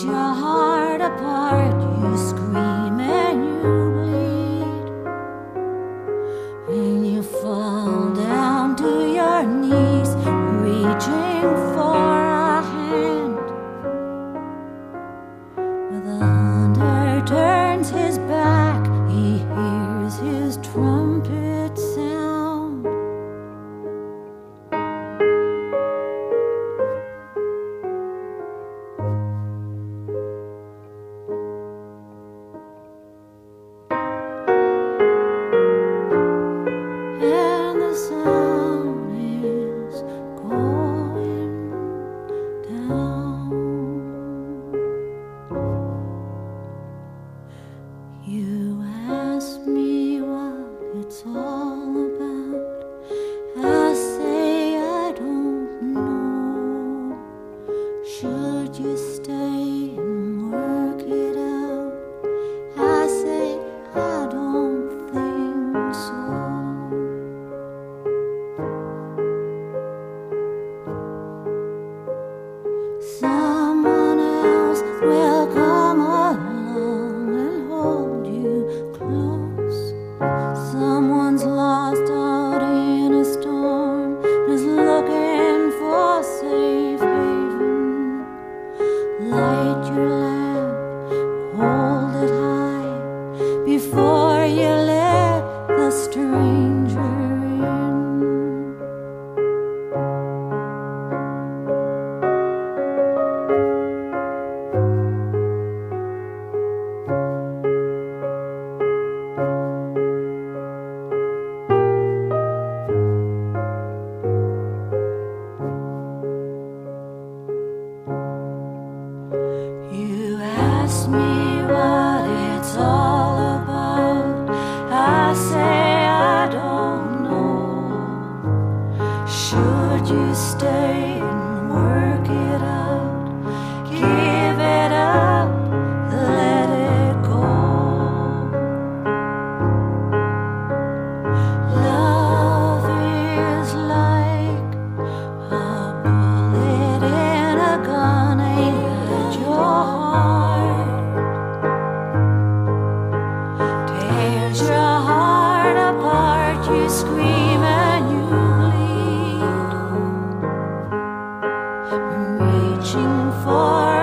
tears your heart apart, you scream and you bleed, and you fall down to your knees, reaching for a hand. But the hunter turns his back, he hears his trumpet sound. And the sun is going down. You ask me what it's all about. I say I don't know. Should you stay and work it out? I say I don't think so. Someone else will come along and hold you close. Someone's lost out in a storm, is looking for safe haven. Light your lamp, hold it high, before you let the stranger in. You ask me what it's all about. I say I don't know. Should you stay and work it out? Give it up, let it go. Love is like a bullet in a gun aimed at your heart. Tears your heart apart, you scream and you bleed, reaching for